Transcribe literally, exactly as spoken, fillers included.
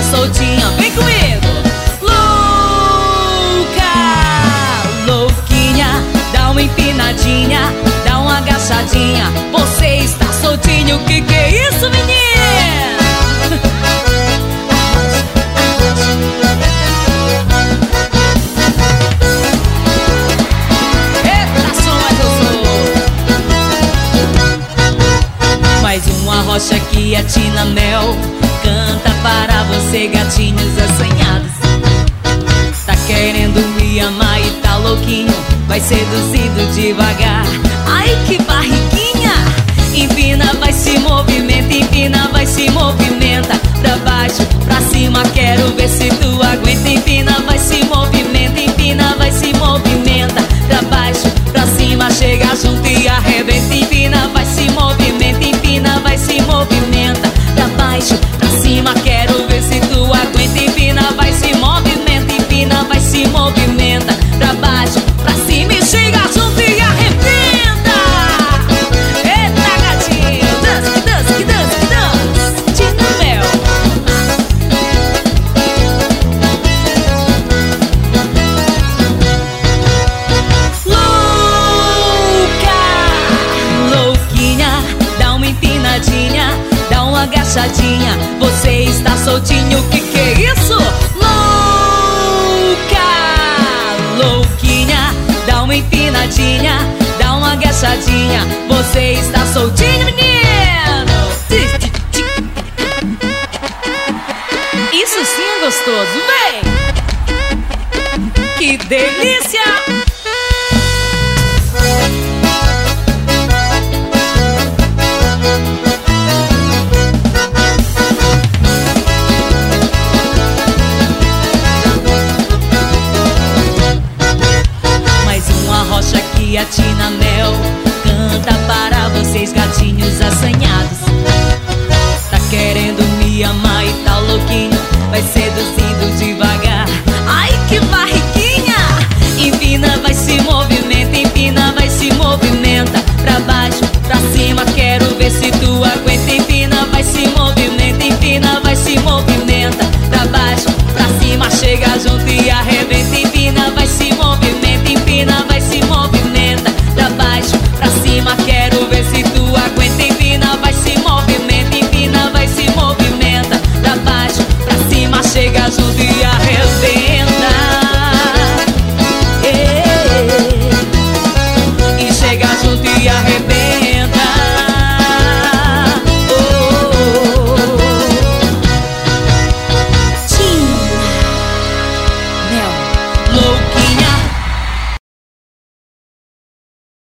soltinha, vem comigo. Louca, louquinha, dá uma empinadinha, dá uma agachadinha. Você está soltinho, que que é isso, menina? Mais uma rocha que atina mel, canta para você, gatinhos assanhados. Tá querendo me amar e tá louquinho, vai seduzido devagar. Ai, que barriguinha! Empina, vai se movimenta, empina, vai se movimenta. Pra baixo, pra cima, quero ver se tu aguenta. Empina, vai se movimenta, empina, vai se movimenta. Pra baixo, pra cima, chega junto e arrebenta. Empina, vai se movimenta, empina, vai se movimenta. Pra baixo, pra cima, quero ver se tu aguenta. Empina, vai se movimenta, empina, vai se movimenta. Pra baixo, pra cima e chega junto e arrebenta. Eita, gatinho, dança, que dança, que dança, que dança. Tina Mel. Louca, louquinha, dá uma empinadinha, dá uma agachadinha. Você está soltinho, que que é isso? Louca, louquinha, dá uma empinadinha, dá uma agachadinha. Você está soltinho, menino?